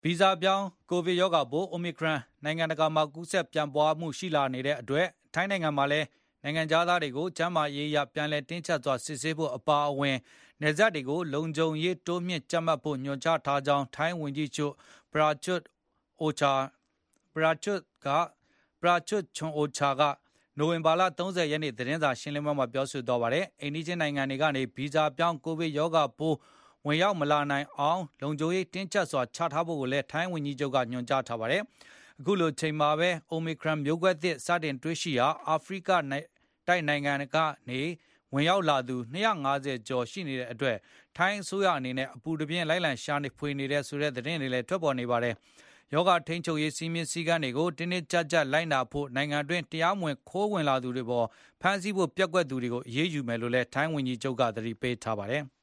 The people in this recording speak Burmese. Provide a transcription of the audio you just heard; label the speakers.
Speaker 1: ဗီဇပြောင်းကိုဗစ်ရောဂါပိုး Omicron နိုင်ငံတကာမှာကူးစက်ပြန့်ပွားမှုရှိလာနေတဲ့အတွက်ထိုင်းနိုင်ငံမှာလည်းနိုင်ငံခြားသားတွေကိုကျန်းမာရေးအရပြန်လည်တင်းကျပ်စွာစစ်ဆေးဖို့အပါအဝင်နယ်စပ်တွေကိုလုံခြုံရေးတိုးမြှင့်ကြပ်မတ်ဖို့ညွှန်ကြားထားကြောင်းထိုင်းဝန်ကြီးချုပ်ပရာချွတ်ချွန်အိုချာကနိုဝင်ဘာလ30ရက်နေ့သတင်းစာရှင်းလင်းပွဲမှာပြောဆိုသွားပါတယ်။အိမ်နီးချင်းနိုင်ငံတွေကနေဗီဇပြောင်းကိုဗစ်ရောဂါပိုးဝင်ရောက်မလာနိုင်အောင်လုံခြုံရေးတင်းကျပ်စွာချထားဖို့ကိုလည်းထိုင်းဝန်ကြီးချုပ်ကညွှန်ကြားထားပါတယ်။အခုလိုချိန်မှာပဲ Omicron မျိုးကွဲသစ်စတင်တွေ့ရှိရာအာဖရိကတိုက်နိုင်ငံကနေဝင်ရောက်လာသူ250ကျော်ရှိနေတဲ့အတွက်ထိုင်းအစိုးရအနေနဲ့အပူတပြင်းလိုက်လံရှာဖွေနေတဲ့ဆိုတဲ့သတင်းတွေလည်းထွက်ပေါ်နေပါတယ်။ယောဂထိန်းချုပ်ရေးစည်းမျဉ်းစည်းကမ်းတွေကိုတင်းတင်းကျပ်ကျပ်လိုက်နာဖို့နိုင်ငံတွင်းတရားမဝင်ခိုးဝင်လာသူတွေပေါ်ဖမ်းဆီးဖို့ပျက်ကွက်သူတွေကိုအရေးယူမယ်လို့လည်းထိုင်းဝန်ကြီးချုပ်ကသတိပေးထားပါတယ်။